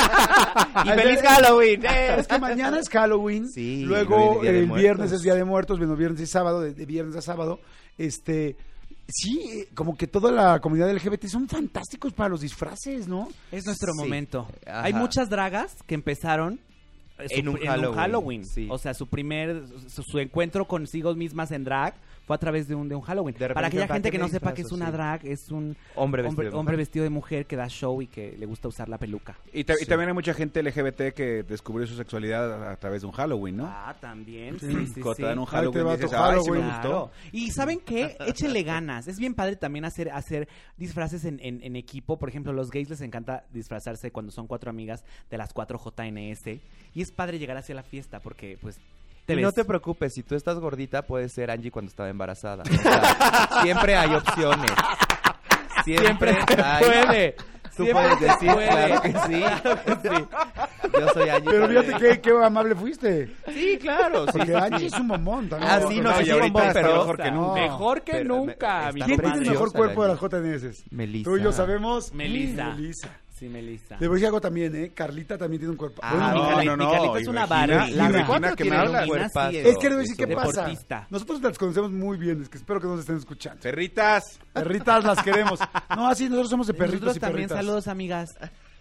¡Y feliz Halloween! Es que mañana es Halloween, Sí, luego luego el Día de el Muertos. viernes es Día de Muertos, bueno, viernes y sábado, de, de viernes a sábado, este, sí, eh, como que toda la comunidad L G B T son fantásticos para los disfraces, ¿no? Es nuestro Sí. momento. Ajá. Hay muchas dragas que empezaron eh, su- En un Halloween, Halloween. sí. O sea, su primer, su, su encuentro consigo mismas en drag fue a través de un, de un Halloween. De repente Para aquella un gente que no drag sepa que es disfrazo, una sí. drag, es un Hombre vestido hombre, de hombre mujer. vestido de mujer que da show y que le gusta usar la peluca. Y, ta- y Sí. también hay mucha gente L G B T que descubrió su sexualidad a, a través de un Halloween, ¿no? Ah, también. Sí, Sí. sí, Cuando sí. te dan un Ahí te Halloween va dices, tu ay, sí me Halloween". gustó. Claro. Y ¿saben qué? Échenle ganas. Es bien padre también hacer, hacer disfraces en, en, en equipo. Por ejemplo, los gays les encanta disfrazarse cuando son cuatro amigas de las cuatro J N S. Y es padre llegar hacia la fiesta porque, pues, te Y ves. no te preocupes, si tú estás gordita, puedes ser Angie cuando estaba embarazada. O sea, siempre hay opciones. Siempre, se hay. puede. Tú Siempre puedes se decir, puede. claro que sí. Yo soy Angie. Pero también. fíjate qué, qué amable fuiste, Sí, claro. Sí, porque sí. Angie es un bombón también. Ah, sí, no, No, sí, y sí, ahorita bombón, está pero mejor que No. nunca. Mejor que Pero, nunca. está mi ¿Quién tiene el hermano. mejor preciosa, cuerpo de la las J N S? Melissa. Tú y yo sabemos. Melissa. Melissa. Sí, Melissa. Le voy a decir algo también, ¿eh? Carlita también tiene un cuerpo. Ah, Bueno, mi, no, Carli- no, mi no, Carlita y es una Regina- Barbie. y Las Regina, cuatro que me tienen hablas. Regina, Cuerpazo. sí, es que le voy a decir qué pasa. deportista. Nosotros las conocemos muy bien, es que espero que nos estén escuchando. Perritas. Perritas las queremos. No, así nosotros somos de perritos Nosotros y también, perritas. saludos, amigas.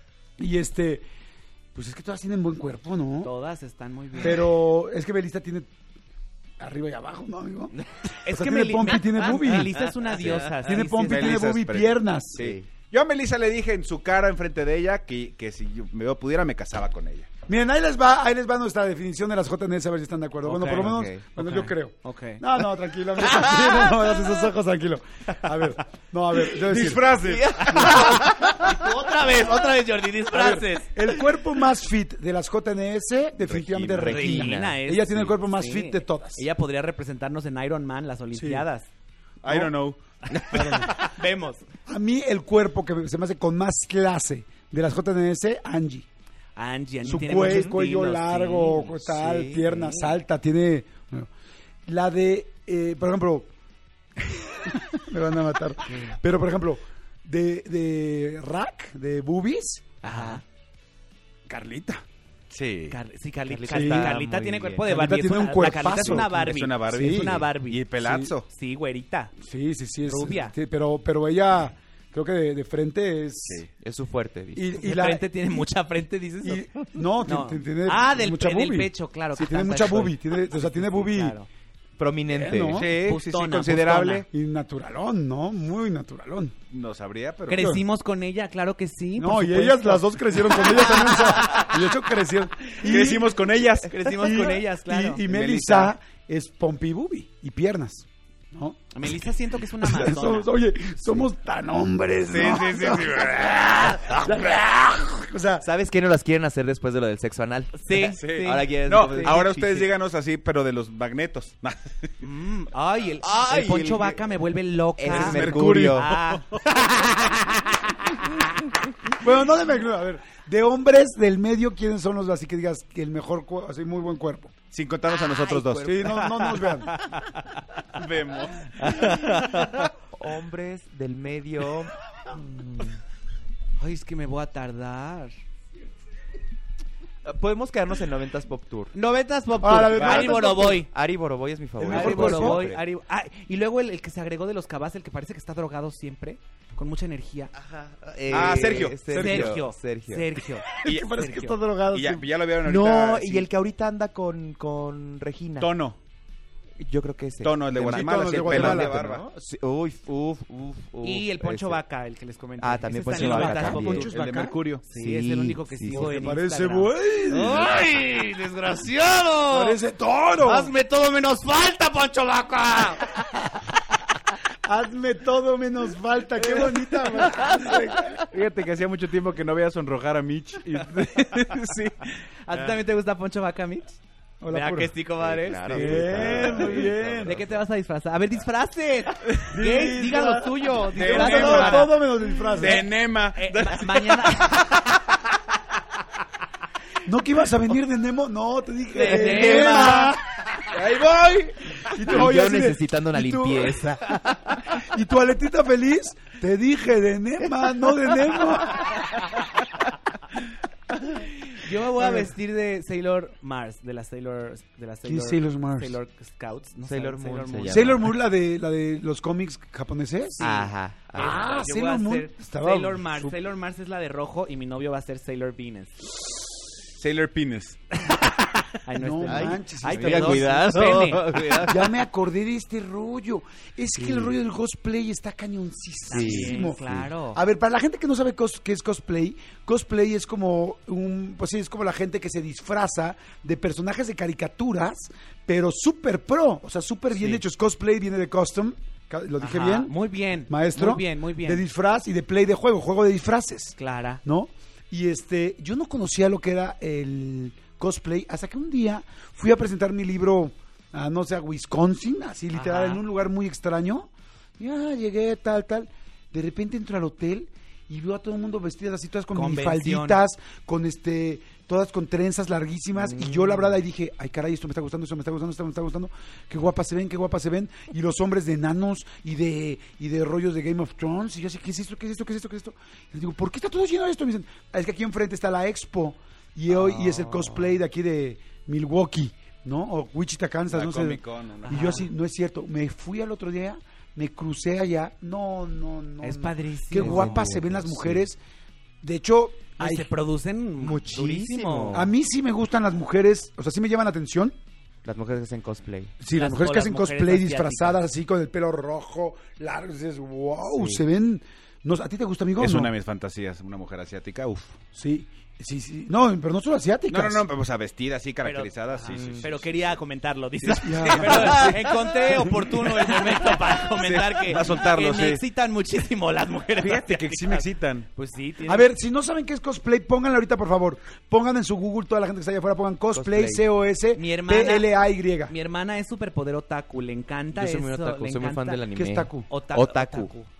Y este, pues es que todas tienen buen cuerpo, ¿no? Todas están muy bien. Pero es que Melissa tiene arriba y abajo, ¿no, amigo? es o sea, que tiene Meli- pompi, Me- tiene ah, boobie. Melissa es una diosa. Tiene sí, pompi, sí, tiene Melissa es boobie, pre- piernas. Sí. Yo a Melissa le dije en su cara enfrente de ella que, que si yo, me pudiera me casaba con ella. Miren, ahí les va, ahí les va nuestra definición de las J N S, a ver si están de acuerdo. bueno, Ok, por lo menos, ok, bueno, ok. yo creo. Ok. No, no, tranquilo, amigo, tranquilo, no veas esos ojos, tranquilo. A ver, no, a ver, yo decir, Disfraces. Otra vez, otra vez, Jordi, a ver, disfraces. el cuerpo más fit de las J N S, definitivamente es Regina. Regina. Regina es, Ella tiene el sí, cuerpo más sí. fit de todas. Ella podría representarnos en Iron Man, las Olimpiadas. I don't know. Vemos. A mí el cuerpo que se me hace con más clase de las J N S, Angie. Angie, Angie Su tiene cuello, muchos cuello estilos, largo, sí, tal, sí, piernas sí. alta, tiene... bueno, la de, eh, por ejemplo... me van a matar. Pero, por ejemplo, de, de rack, de boobies, Ajá. Carlita. Sí. Car- sí, Carli- Carlita Carli- está Carlita muy tiene bien. cuerpo de Carlita Barbie. es tiene una- un la Carlita es cuerpazo. una Barbie. Es una Barbie. Sí, es una Barbie. Y pelazo. Sí, güerita. Sí, sí, sí. Es, Rubia. sí, pero, pero ella, creo que de, de frente es... Sí. Es su fuerte, dice. Y, y De la, frente tiene mucha frente, dices. y- ¿o? no, No. ti- ti- tiene Ah, del, mucha pe- del boobie. pecho, claro. Sí, que tiene tanta mucha estoy. boobie. Tiene, o sea, tiene boobie Claro. Prominente. ¿no? Sí, sí, sí, Pustona, considerable. y naturalón, ¿no? Muy naturalón. No sabría, pero... Crecimos con ella, claro que sí. No, por y supuesto. ellas, las dos crecieron con ella también. O sea, y de hecho crecieron. Y, Crecimos con ellas. Crecimos con ellas, claro. Y, y Y Melissa es pompi boobie y piernas, ¿no? Melissa siento que es una O sea, amazona. somos- oye, somos tan hombres, Sí, ¿no? sí, sí, sí. O sea, ¿Sabes qué no las quieren hacer después de lo del sexo anal? Sí, Sí. sí. Ahora quieren... No, Sí, ahora sí, ustedes sí. díganos así, pero de los magnetos. Mm, ay, el, Ay, el Poncho el- Vaca me vuelve loca. Ese es Mercurio. Mercurio. Ah, bueno, no de Mercurio, a ver, de hombres del medio, ¿quiénes son los así que digas que el mejor, cu- así muy buen cuerpo? Sin contarnos a nosotros dos. Sí, no, no nos vean. Vemos. Hombres del medio... ay, es que me voy a tardar. Podemos quedarnos en noventas Pop Tour. Noventas Pop Ah, la Tour. de Ari noventas Pop Boroboy. Ari Boroboy es mi favorito. mejor Ari cuerpo? Boroboy. Ari- ah, y luego el, el que se agregó de los Cabas, el que parece que está drogado siempre, con mucha energía. Eh, Ah, Sergio. Sergio. Sergio. Sergio. Y, Parece que Sergio. está drogado. y ya, siempre. ya lo vieron ahorita. No, sí. y el que ahorita anda con, con Regina. Tono. Yo creo que ese. Tono, el de Sí, Guatemala. Tono, sí, el de el pelón de Guatemala. barba. ¿no? Sí, uy, uf, uf, uf. Y el Poncho ese. Vaca, el que les comenté. Ah, también Ese está Poncho en Vaca Noventas Pop también. Tour. El de Mercurio. Sí, es el único que Sí, sigo sí, en Parece Instagram. güey. ¡Ay, desgraciado! Parece toro. ¡Hazme todo menos falta, Poncho Vaca! Hazme todo menos falta. Qué bonita frase. Fíjate que hacía mucho tiempo que no veía sonrojar a Mitch. y- sí. ¿A ti también te gusta Poncho Vaca, Mitch? Hola, Vea puro. que sí, comadre. Sí, claro. Bien, muy bien. ¿De qué te vas a disfrazar? A ver, disfraces. Gays, digan lo tuyo. De Todo, Disfraces. Nema. todo menos disfraz. De Nema. Eh, ma- mañana. ¿No que ibas a venir de Nemo? No, te dije De de Nema. Nema. Ahí voy. Y Y tú, oye, yo así de- necesitando una y tú- limpieza. ¿Y tu aletita feliz? Te dije de Nema, no de Nemo. Yo me voy a vestir de Sailor Mars, de las Sailor, de las ¿Quién Sailor, es Sailor Mars? Sailor Scouts. No Sailor sé, Moon se llama. Sailor Moon, la de, la de los cómics japoneses. Ajá. Ah, Yo Sailor voy a Moon. ser Estaba Sailor Mars. sup- Sailor Mars es la de rojo y mi novio va a ser Sailor Venus. Sailor Penis. Ay, No es- ay, manches, ay, amiga, perdón, cuidado. pene. Cuidado. Ya me acordé de este rollo. Es que el rollo del cosplay está cañoncísimo. Sí, claro. A ver, para la gente que no sabe cos- qué es cosplay, cosplay es como un, pues sí, es como la gente que se disfraza de personajes de caricaturas, pero súper pro, o sea, súper bien Sí. hechos. Cosplay viene de custom, ca- lo dije Ajá, bien, Muy bien. maestro. Muy bien, muy bien. De disfraz y de play de juego, juego de disfraces, Clara. ¿no? Y este, yo no conocía lo que era el cosplay hasta que un día fui a presentar mi libro a, no sé, a Wisconsin, así literal, Ajá. en un lugar muy extraño. Ya llegué, tal, tal. De repente entro al hotel y veo a todo el mundo vestidas así, todas con Convención. minifalditas, con este, todas con trenzas larguísimas. Y yo la verdad ahí dije, ay caray, esto me está gustando, esto me está gustando, esto me está gustando. Qué guapas se ven, qué guapas se ven. Y los hombres de enanos y de, y de rollos de Game of Thrones. Y yo así, ¿qué es esto? ¿Qué es esto? ¿Qué es esto? ¿Qué es esto? Y les digo, ¿por qué está todo lleno de esto? Y me dicen, "Ah, es que aquí enfrente está la expo. Y hoy, y es el cosplay de aquí de Milwaukee, ¿no? O Wichita, Kansas, La no sé. Comic Con, una- Y yo así, no es cierto. Me fui al otro día, me crucé allá. No, no, no. Es no. padrísimo. Qué guapas se ven las mujeres. De hecho, Ay, hay- se producen Muchísimo. durísimo. a mí sí me gustan las mujeres. O sea, sí me llaman la atención. Las mujeres que hacen cosplay. Sí, las, Las- mujeres o que las hacen mujeres cosplay asiáticas. disfrazadas así con el pelo rojo, largo. Dices, wow, Sí. se ven. No, ¿a ti te gusta, amigo? Es No. una de mis fantasías, una mujer asiática. Uf. Sí, sí, sí. No, pero no solo asiáticas. No, no, no, o sea, vestida así, caracterizada, sí, sí, sí. Pero quería comentarlo, dice. Ya. Pero encontré oportuno el momento para comentar que, para soltarlo, que me sí. excitan muchísimo las mujeres. Fíjate que sí me excitan. Pues sí, tiene- A ver, si no saben qué es cosplay, pónganlo ahorita, por favor. Pongan en su Google, toda la gente que está allá afuera, pongan cosplay, Cosplay. C O S Mi hermana- P L A Y. Mi hermana es súper poder otaku, le encanta Yo soy muy eso. otaku, le soy muy fan encanta- del anime. ¿Qué es taku? Ota- Otaku.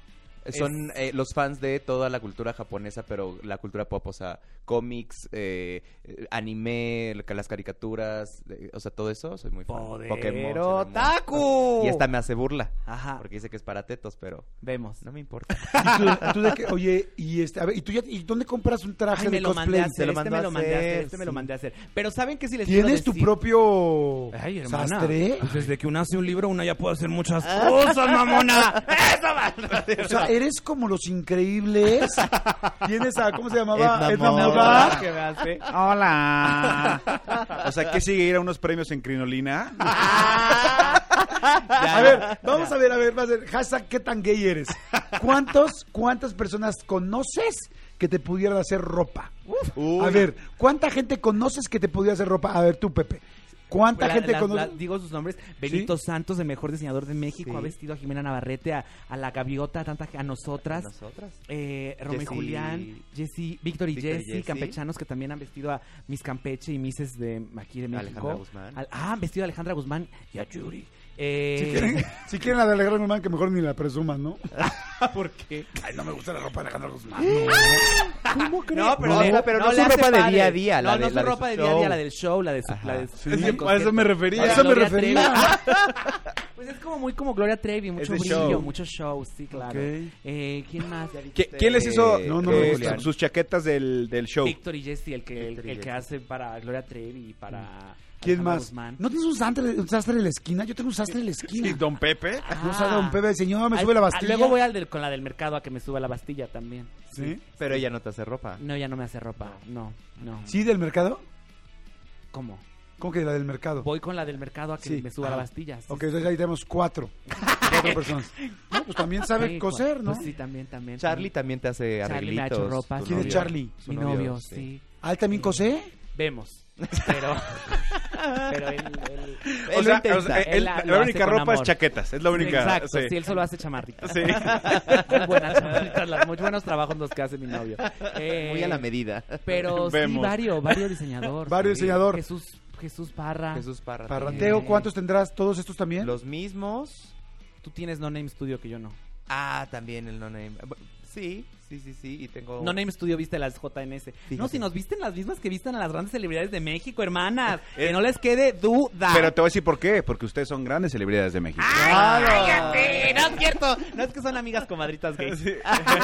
Son eh, los fans de toda la cultura japonesa, pero la cultura pop, o sea, cómics, eh, anime, las caricaturas, eh, o sea, todo eso, soy muy fan. Poder Pokémon, otaku. Y esta me hace burla, Ajá. porque dice que es para tetos, pero Vemos. no me importa. ¿Y tú, tú de qué? Oye, y este, a ver, ¿y tú ya, y dónde compras un traje Ay, me de lo mandé cosplay? a hacer, Te lo este mandó me a lo mandé a hacer, hacer, este me lo sí. mandé a hacer. Pero ¿saben qué? Si les quiero ¿Tienes tu decir? propio Ay, hermana, sastre? pues desde que uno hace un libro, uno ya puede hacer muchas cosas, mamona. ¡Eso va! O sea, eres como Los Increíbles. Tienes a, ¿cómo se llamaba? Edna Edna Moda. Moda. ¿Qué me hace? Hola. O sea, ¿qué sigue ir a unos premios en crinolina? A ver, vamos a ver, a ver, va a ser hashtag ¿qué tan gay eres? ¿Cuántos, cuántas personas conoces que te pudieran hacer ropa? Uy. A ver, ¿cuánta gente conoces que te pudiera hacer ropa? A ver, tú, Pepe. ¿Cuánta La- gente las- conoces? la- digo sus nombres. Benito Santos, el mejor diseñador de México, Sí. ha vestido a Jimena Navarrete, a, a la Gaviota, a, tanta, a nosotras. ¿Nosotras? Eh, Romeo y Jessy- Julián, Jessy, Víctor y Víctor y Jessy, Jessy. campechanos que también han vestido a Miss Campeche y Misses de aquí de México. Alejandra Guzmán. Al- ah, han vestido a Alejandra Guzmán y a Yuri. Si Eh, quieren, si quieren la de Alejandra Guzmán, que mejor ni la presuman, ¿no? ¿Por qué? Ay, no me gusta la ropa de Alejandra Guzmán. ¿Cómo crees? No, pero le- no, pero no le su hace ropa de padre. día a día, No, la de- no su la de ropa su de día a show. día, la del show, la de su... Ajá. La de su Sí, la del a eso me concierto. refería. A eso me Gloria refería. Pues es como muy como Gloria Trevi, mucho de brillo, show. mucho show, sí, claro. Ok. Eh, ¿Quién más? ¿Qui- ¿Quién les hizo No, no eh, me gustan. sus chaquetas del, del show? Víctor y Jessy, el que, el, Víctor y el que Jessy. hace para Gloria Trevi y para... ¿Quién Alejandra más? Guzmán. ¿No tienes un sastre, un sastre en la esquina? Yo tengo un sastre en la Sí, esquina. Don Pepe. No sabe don Pepe, señor, me Al- sube la ah, bastilla. Luego voy al del, con la del mercado a que me suba la bastilla también. ¿Sí? Pero ella no te hace ropa. No, ya no me hace ropa. No, no. ¿Sí, del mercado? ¿Cómo? ¿Cómo que la del mercado? Voy con la del mercado a que Sí. me suba Ah. la bastilla. sí. Ok, entonces ahí tenemos cuatro. Cuatro personas. No, pues también sabe Sí, coser, ¿no? pues sí, también, también. Charlie también te hace Charlie me ha arreglitos. hecho ropa. tu ¿Quién es novio. Charlie? Su Mi novio, sí. ¿Ah, él también cose? Vemos. Pero... pero él... él- O Él sea, lo intenta. o sea, Él él- la- la, lo hace única con ropa es amor. chaquetas. Es la única. Exacto, sí. sí, él solo hace chamarritas. Sí. Muy buenas chamarritas, las- muy buenos trabajos los que hace mi novio. Eh, Muy a la medida. Pero sí, Vemos. Vario, Vario diseñador. Vario sí. diseñador. Jesús, Jesús Parra. Jesús Parra. Parrateo, Eh. ¿cuántos tendrás? ¿Todos estos también? Los mismos. Tú tienes No Name Studio que yo no. Ah, también el No Name. Sí, sí, sí, sí. Y tengo. No Name Studio viste las J N S. No, Fíjate. si nos visten las mismas que visten a las grandes celebridades de México, hermanas. Eh. Que no les quede duda. Pero te voy a decir por qué. Porque ustedes son grandes celebridades de México. ¡Ay, cállate! No es cierto. No es que son amigas comadritas gays. Es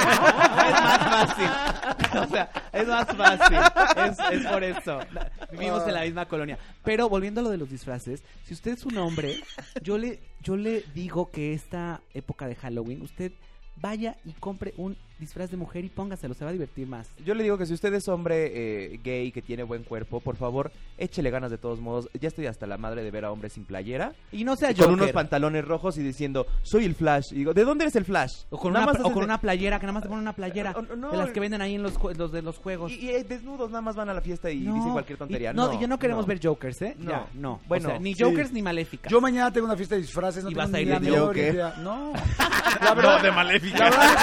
más fácil. O sea, es más fácil. Es, es por eso. Vivimos en la misma colonia. Pero volviendo a lo de los disfraces, si usted es un hombre, yo le, yo le digo que esta época de Halloween, usted vaya y compre un disfraz de mujer y póngaselo, se va a divertir más. Yo le digo que si usted es hombre eh, gay que tiene buen cuerpo, por favor, échele ganas de todos modos. Ya estoy hasta la madre de ver a hombres sin playera. Y no sea Y con Joker. unos pantalones rojos y diciendo, soy el Flash. Y digo, ¿de dónde eres el Flash? O con, Nada una, más o haces con de- una playera, que nada más te ponen una playera. No, no, no. de las que venden ahí en los, jue- los de los juegos. Y, y, eh, desnudos nada más van a la fiesta y No, dicen cualquier tontería. y- no, no, y ya no queremos no. ver Jokers, ¿eh? No. Ya, no. Bueno, O sea, ni sí. Jokers ni Maléfica. Yo mañana tengo una fiesta de disfraces, no ¿Y tengo vas a ni ir la de menor Joker? idea. No. La verdad, de Maléfica. La verdad,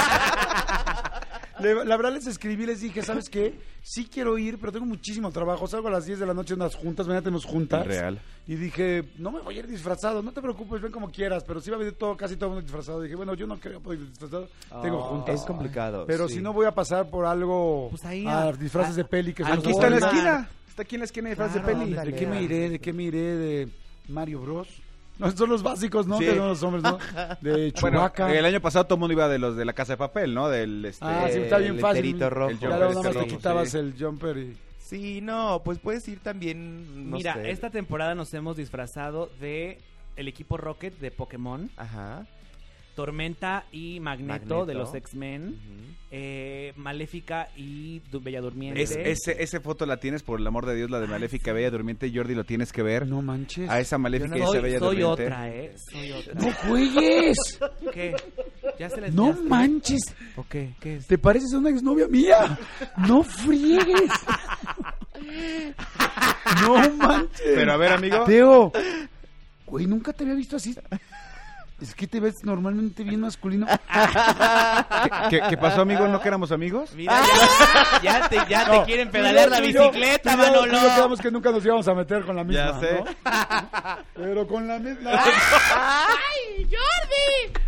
le- la verdad les escribí, les dije, ¿sabes qué? Sí quiero ir, pero tengo muchísimo trabajo. Salgo a las diez de la noche en unas juntas, mañana tenemos juntas. Real. Y dije, no me voy a ir disfrazado, no te preocupes, ven como quieras, pero sí va a venir todo, casi todo el mundo disfrazado. Dije, bueno, yo no quería poder ir disfrazado, tengo juntas. Es complicado. Pero sí. si no voy a pasar por algo, Pues ahí a a- disfraces a- de peli que son Aquí los está en la Walmart. esquina. Está aquí en la esquina de disfraz de Claro, peli. ¿De qué me iré? ¿De qué me iré? De Mario Bros. No, son los básicos, ¿no? Sí. Que son los hombres, ¿no? De Bueno, Chewbacca. el año pasado todo el mundo iba de los de la Casa de Papel, ¿no? Del este. Ah, sí, está bien el fácil. enterito rojo. El Ya jumper luego nada más este te rojo, quitabas sí. el jumper y... Sí, no, pues puedes ir también, no Mira, sé. esta temporada nos hemos disfrazado de el equipo Rocket de Pokémon, Ajá. Tormenta y Magneto, Magneto. de los X-Men, Ujú. eh, Maléfica y Du- Bella Durmiente. Es, ese, ese foto la tienes, por el amor de Dios, la de Maléfica Bella Durmiente. Jordi, lo tienes que ver. No manches. A esa Maléfica y soy, esa Bella soy Durmiente. otra, ¿eh? Soy otra. ¡No juegues! ¿Qué? ¿Ya se les ¡No enseñaste? manches! ¿O qué? ¿Qué es? ¿Te pareces a una exnovia mía? ¡No friegues! ¡No manches! Pero a ver, amigo. Teo, güey, nunca te había visto así. Es que te ves normalmente bien masculino. ¿Qué, qué pasó, amigo? ¿No que éramos amigos? Mira, ya, ya te, ya te No, quieren tú y pedalear yo- la tú y yo- bicicleta, tú y yo- Manolo. tú y yo quedamos que nunca nos íbamos a meter con la misma, Ya sé. ¿no? Pero con la misma... ¡Ay, Jordi! ¡Por amor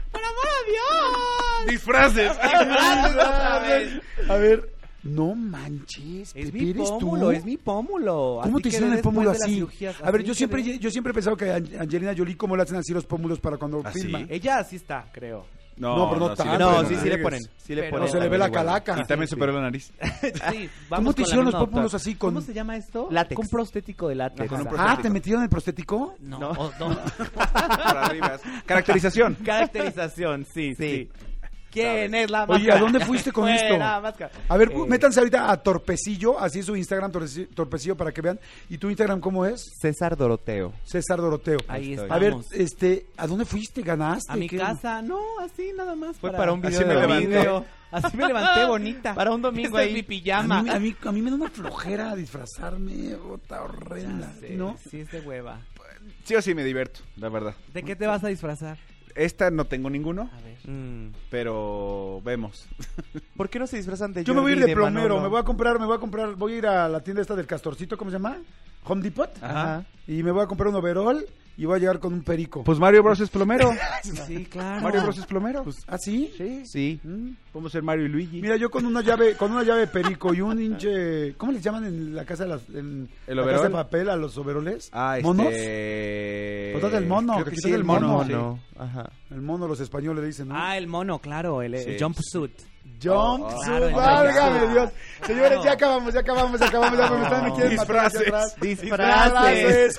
Disfraces. otra vez. A ver, no manches, Es Pepe, mi ¿eres pómulo, tú? es mi pómulo. ¿Cómo Así te quedé hicieron el después pómulo de las así? cirugías, A ver, así yo siempre, quedé. yo siempre he pensado que a Angelina Jolie, ¿cómo le hacen así los pómulos para cuando ¿Ah, filma? sí? Ella así está, creo. No, pero no sí tanto. le No, ponen, sí, sí le Rodríguez. ponen. Sí le Pero ponen No se le ve la también igual. calaca. Y también Sí, superó la nariz. Sí, ¿Cómo vamos te con la hicieron los misma pómulos doctora. así con...? ¿Cómo se llama esto? Látex. Un prostético de látex. Con un Ah, Ah, prostético. ¿te metieron el prostético? No, No. o- no. Por arriba. Caracterización. Caracterización, sí, sí. Sí. ¿Quién es la Oye, máscara? ¿a dónde fuiste con esto? Fuera, máscara. A ver, Eh, métanse ahorita a Torpecillo, así es su Instagram, Torpeci- Torpecillo, para que vean. ¿Y tu Instagram cómo es? César Doroteo. César Doroteo. Ahí estoy. estamos. A ver, este, ¿a dónde fuiste? ¿Ganaste? a mi ¿Qué? casa, no, así nada más. Fue para un video Así me de levanté. domingo. Así me levanté bonita. Para un domingo Esta es ahí. mi A pijama. mí, a, mí, a mí me da una flojera disfrazarme, bota horrenda, Sí, ¿no? sí, es de hueva. Sí o sí me divierto, la verdad. ¿De qué te vas a disfrazar? Esta no tengo ninguno, A ver. Mm. pero vemos. ¿Por qué no se disfrazan de Yo me voy a ir Jordi de plomero, Manolo? me voy a comprar, me voy a comprar, voy a ir a la tienda esta del Castorcito, ¿cómo se llama? Home Depot. Ajá. Y me voy a comprar un overall y voy a llegar con un perico. Pues Mario Bros es plomero. Sí, claro. Mario Bros es plomero. ¿Ah, sí? Sí. Sí. Mm, Podemos ser Mario y Luigi. Mira, yo con una llave, con una llave perico y un hinche, ¿cómo les llaman en la casa de las, en ¿El la overol? casa de papel a los overoles? Ah, este... ¿Monos? Pues Pues el mono, Creo que que quitas sí, el el mono. mono. sí. No. Ajá. El mono, los españoles le dicen, ¿no? Ah, el mono, claro, el, el Sí. jumpsuit. Jump, Oh, claro, el válgame jumpsuit. Dios. Señores, Claro. ya acabamos, ya acabamos, ya acabamos, ya me están, me quieren matar aquí atrás. Disfraces.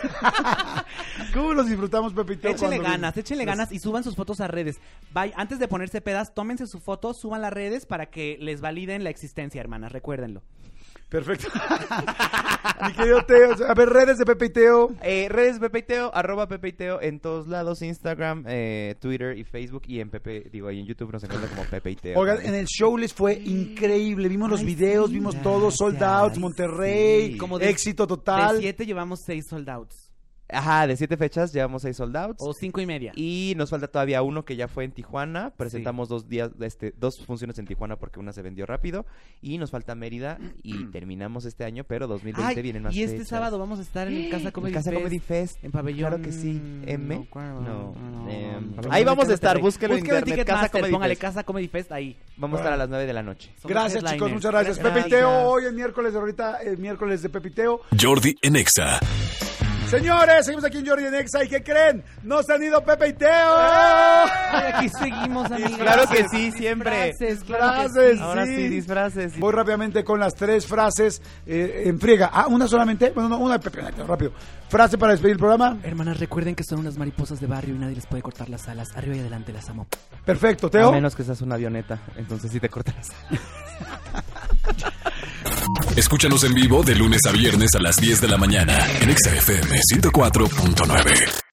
¿Cómo los disfrutamos, Pepe y Teo, Échenle cuando- ganas, échenle ganas y suban sus fotos a redes. Vaya, antes de ponerse pedas, tómense su foto, suban las redes para que les validen la existencia, hermanas, recuérdenlo. Perfecto. Mi querido Teo, a ver, redes de Pepe y Teo. Eh, redes Pepe y Teo, arroba Pepe y Teo en todos lados, Instagram, eh, Twitter y Facebook, y en Pepe, digo, ahí en YouTube nos encuentran como Pepe y Teo. Oigan, en el show les fue increíble. Vimos los Ay, videos, sí, vimos gracias. todo, sold out, Monterrey, Sí. Como de- éxito De total. siete llevamos seis sold outs. Ajá, de siete fechas llevamos seis sold outs. O cinco y media. Y nos falta todavía uno que ya fue en Tijuana. Presentamos dos días, este, dos funciones en Tijuana porque una se vendió rápido. Y nos falta Mérida y terminamos este año, pero dos mil veinte Ay, vienen más y este fechas. sábado vamos a estar en Casa En Comedy Casa Fest. Comedy Fest. En Pabellón. Claro que sí. M. No, claro, No. no, Em, no, no. ahí vamos a estar. Monterrey. Búsquelo en Búsquelo internet. Casa Ticketmaster, Comedy póngale Fest. Casa Comedy Fest ahí. Vamos a estar a las nueve de la noche. Somos Gracias, headliners. chicos, muchas gracias. Gracias. Pepe y Teo, hoy es miércoles de ahorita, el miércoles de Pepe y Teo. Jordi en Exa. Señores, seguimos aquí en Jordi en Exa. ¿Y qué creen? ¡Nos han ido Pepe y Teo! Ay, aquí seguimos, amigos. Claro que sí, siempre. Disfraces, claro que Disfraces. sí. Ahora Sí. sí, disfraces. Voy rápidamente con las tres frases eh, en friega. Ah, ¿una solamente? Bueno, no, una de Pepe, rápido. Frase para despedir el programa. Hermanas, recuerden que son unas mariposas de barrio y nadie les puede cortar las alas. Arriba y adelante las amo. Perfecto, A Teo. menos que seas una avioneta, entonces sí te cortarás. Escúchanos en vivo de lunes a viernes a las diez de la mañana en Exa F M ciento cuatro punto nueve.